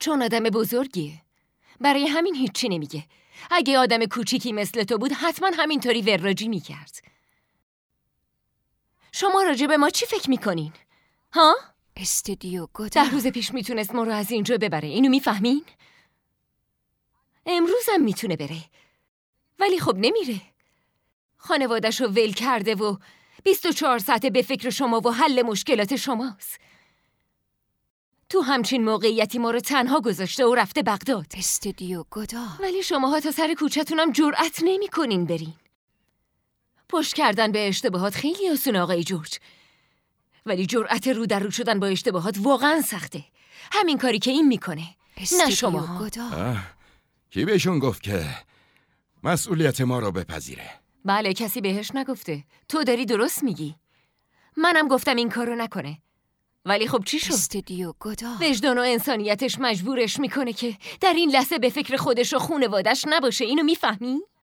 چون آدم بزرگیه. برای همین هیچی نمیگه. اگه آدم کوچیکی مثل تو بود حتما همینطوری وراجی میکرد. شما راجع به ما چی فکر میکنین؟ ها؟ استودیو گودار 10 روز پیش میتونست ما رو از اینجا ببره. اینو میفهمین؟ امروزم میتونه بره، ولی خب نمیره. خانوادش رو ول کرده و 24 ساعته به فکر شما و حل مشکلات شماست. تو همچین موقعیتی ما رو تنها گذاشته و رفته بغداد. استودیو گودار ولی شماها تا سر کوچه‌تونم جرأت نمی‌کنین برین. پشت کردن به اشتباهات خیلی آسونه آقای جورج، ولی جرأت رو در رو شدن با اشتباهات واقعا سخته. همین کاری که این میکنه، نه شماها. گودار کی بهشون گفت که مسئولیت ما رو بپذیره؟ بله، کسی بهش نگفته. تو داری درست میگی. منم گفتم این کارو نکنه، ولی خب چی شد؟ استودیو گودار وجدان و انسانیتش مجبورش میکنه که در این لحظه به فکر خودش و خونوادش نباشه. اینو میفهمی؟